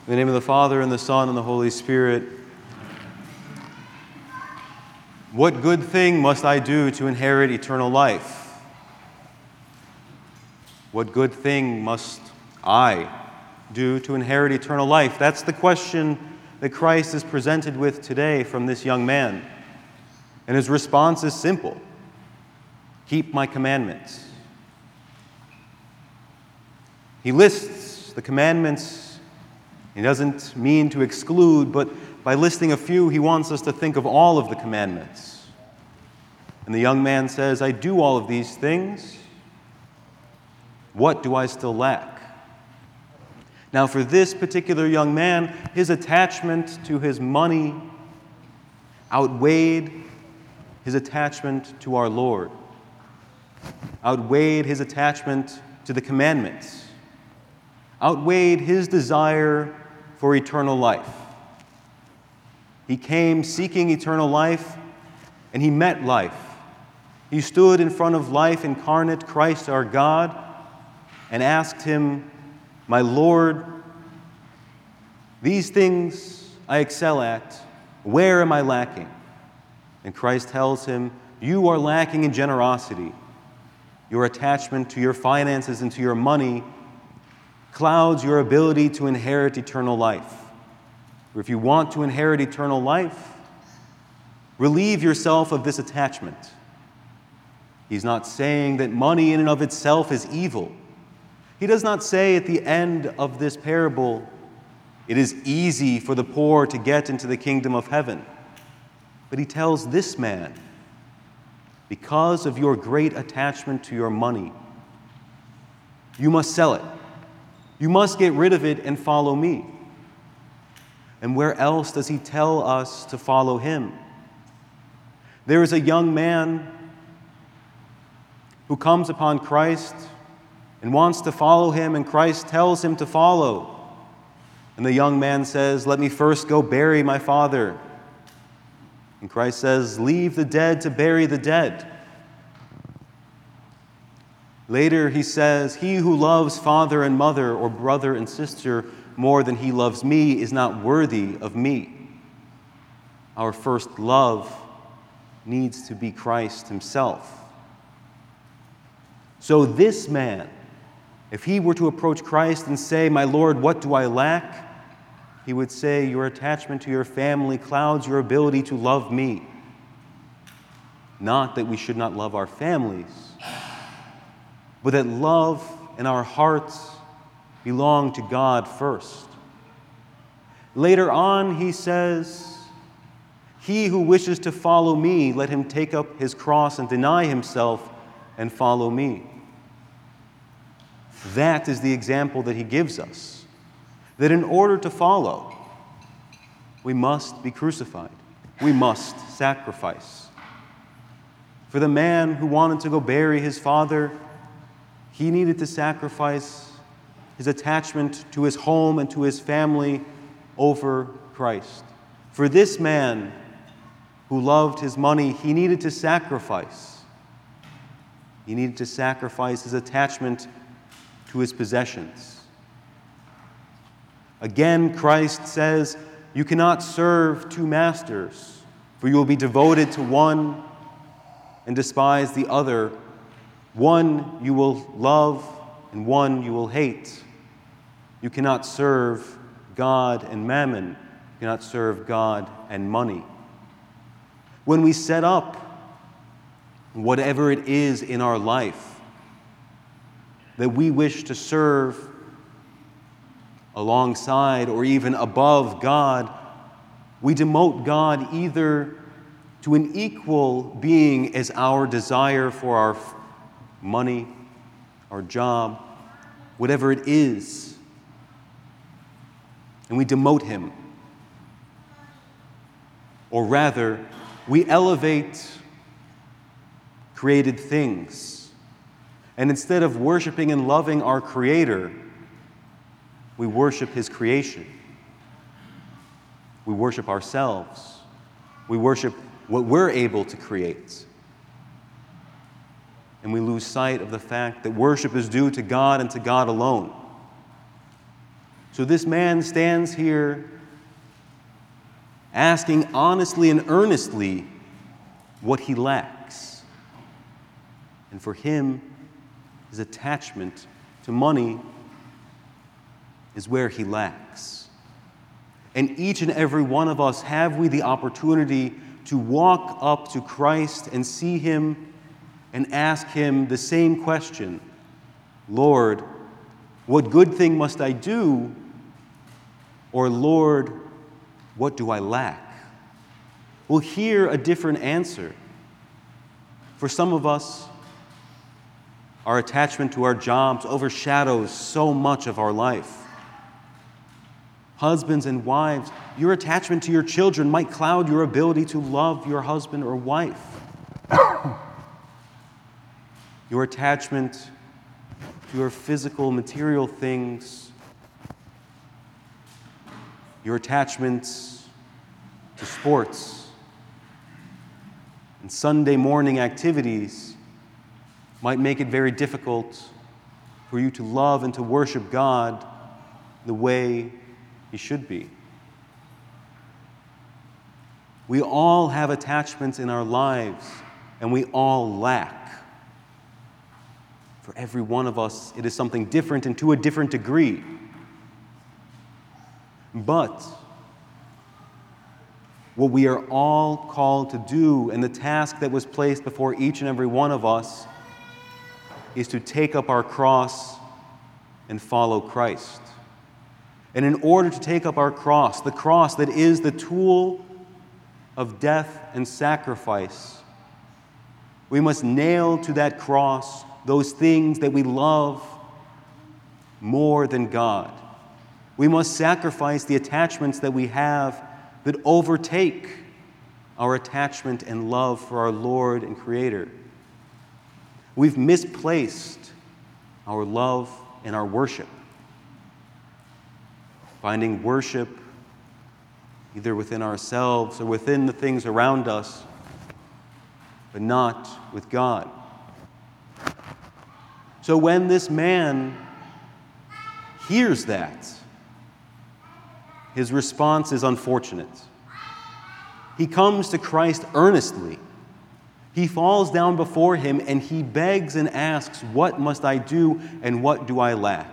In the name of the Father, and the Son, and the Holy Spirit. What good thing must I do to inherit eternal life? What good thing must I do to inherit eternal life? That's the question that Christ is presented with today from this young man. And his response is simple: keep my commandments. He lists the commandments. He doesn't mean to exclude, but by listing a few, he wants us to think of all of the commandments. And the young man says, I do all of these things. What do I still lack? Now, for this particular young man, his attachment to his money outweighed his attachment to our Lord, outweighed his attachment to the commandments, outweighed his desire for eternal life. He came seeking eternal life, and he met life. He stood in front of life incarnate, Christ our God, and asked him, my Lord, these things I excel at. Where am I lacking? And Christ tells him, you are lacking in generosity. Your attachment to your finances and to your money clouds your ability to inherit eternal life. Or if you want to inherit eternal life, relieve yourself of this attachment. He's not saying that money in and of itself is evil. He does not say at the end of this parable, it is easy for the poor to get into the kingdom of heaven. But he tells this man, because of your great attachment to your money, you must sell it. You must get rid of it and follow me. And where else does he tell us to follow him? There is a young man who comes upon Christ and wants to follow him, and Christ tells him to follow. And the young man says, let me first go bury my father. And Christ says, leave the dead to bury the dead. Later he says, he who loves father and mother or brother and sister more than he loves me is not worthy of me. Our first love needs to be Christ himself. So this man, if he were to approach Christ and say, my Lord, what do I lack? He would say, your attachment to your family clouds your ability to love me. Not that we should not love our families, but that love and our hearts belong to God first. Later on, he says, he who wishes to follow me, let him take up his cross and deny himself and follow me. That is the example that he gives us, that in order to follow, we must be crucified. We must sacrifice. For the man who wanted to go bury his father, he needed to sacrifice his attachment to his home and to his family over Christ. For this man who loved his money, he needed to sacrifice. He needed to sacrifice his attachment to his possessions. Again, Christ says, you cannot serve two masters, for you will be devoted to one and despise the other. One you will love, and one you will hate. You cannot serve God and mammon. You cannot serve God and money. When we set up whatever it is in our life that we wish to serve alongside or even above God, we demote God either to an equal being as our desire for our money, our job, whatever it is, and we demote him. Or rather, we elevate created things, and instead of worshiping and loving our Creator, we worship his creation. We worship ourselves. We worship what we're able to create. And we lose sight of the fact that worship is due to God and to God alone. So this man stands here asking honestly and earnestly what he lacks. And for him, his attachment to money is where he lacks. And each and every one of us, have we the opportunity to walk up to Christ and see him and ask him the same question: Lord, what good thing must I do? Or Lord, what do I lack? We'll hear a different answer. For some of us, our attachment to our jobs overshadows so much of our life. Husbands and wives, your attachment to your children might cloud your ability to love your husband or wife. Your attachment to your physical, material things, your attachments to sports and Sunday morning activities might make it very difficult for you to love and to worship God the way He should be. We all have attachments in our lives, and we all lack. For every one of us, it is something different and to a different degree. But what we are all called to do, and the task that was placed before each and every one of us, is to take up our cross and follow Christ. And in order to take up our cross, the cross that is the tool of death and sacrifice, we must nail to that cross those things that we love more than God. We must sacrifice the attachments that we have that overtake our attachment and love for our Lord and Creator. We've misplaced our love and our worship, finding worship either within ourselves or within the things around us, but not with God. So when this man hears that, his response is unfortunate. He comes to Christ earnestly. He falls down before him and he begs and asks, "What must I do and what do I lack?"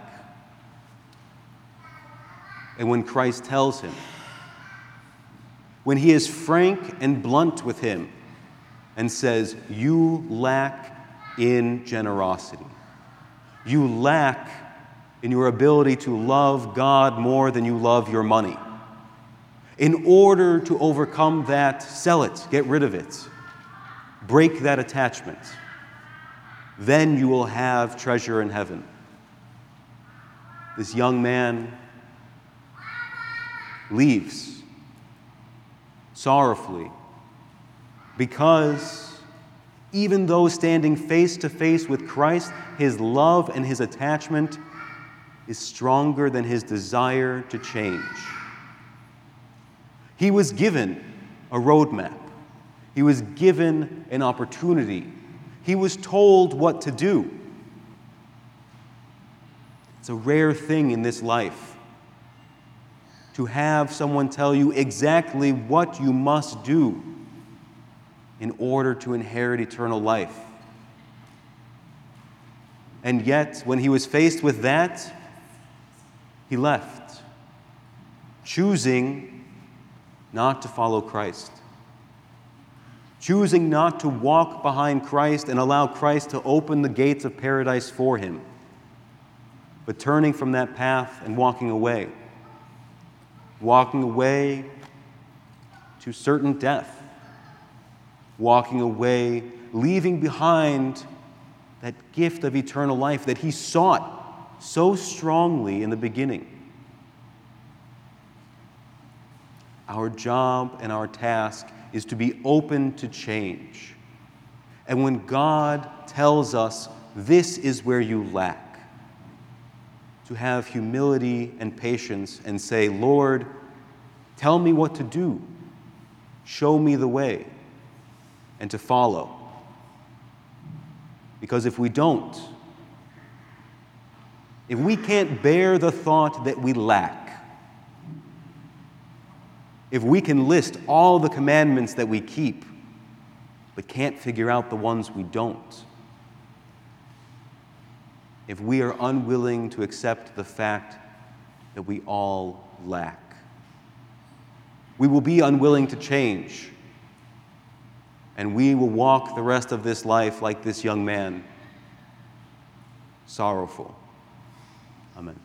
And when Christ tells him, when he is frank and blunt with him and says, "You lack in generosity. You lack in your ability to love God more than you love your money. In order to overcome that, sell it, get rid of it. Break that attachment. Then you will have treasure in heaven." This young man leaves sorrowfully because even though standing face to face with Christ, his love and his attachment is stronger than his desire to change. He was given a roadmap. He was given an opportunity. He was told what to do. It's a rare thing in this life to have someone tell you exactly what you must do in order to inherit eternal life. And yet, when he was faced with that, he left, choosing not to follow Christ, choosing not to walk behind Christ and allow Christ to open the gates of paradise for him, but turning from that path and walking away to certain death, walking away, leaving behind that gift of eternal life that he sought so strongly in the beginning. Our job and our task is to be open to change. And when God tells us, "This is where you lack," to have humility and patience and say, "Lord, tell me what to do. Show me the way," and to follow. Because if we don't, if we can't bear the thought that we lack, if we can list all the commandments that we keep, but can't figure out the ones we don't, if we are unwilling to accept the fact that we all lack, we will be unwilling to change, and we will walk the rest of this life like this young man, sorrowful. Amen.